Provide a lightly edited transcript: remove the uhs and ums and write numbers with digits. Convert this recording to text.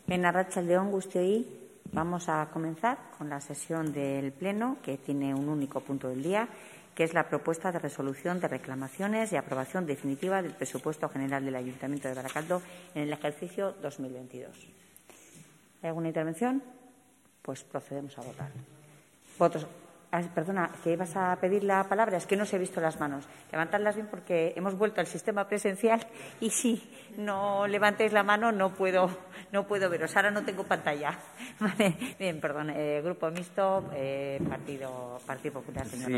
En Arratsaldeon guztioi, vamos a comenzar con la sesión del Pleno, que tiene un único punto del día, que es la propuesta de resolución de reclamaciones y aprobación definitiva del presupuesto general del Ayuntamiento de Baracaldo en el ejercicio 2022. ¿Hay alguna intervención? Pues procedemos a votar. Votos. Perdona, que ibas a pedir la palabra. Es que no os he visto las manos. Levantadlas bien porque hemos vuelto al sistema presencial y si no levantéis la mano no puedo veros. Ahora no tengo pantalla. Vale. Bien, perdón. Grupo Mixto, Partido Popular, señor.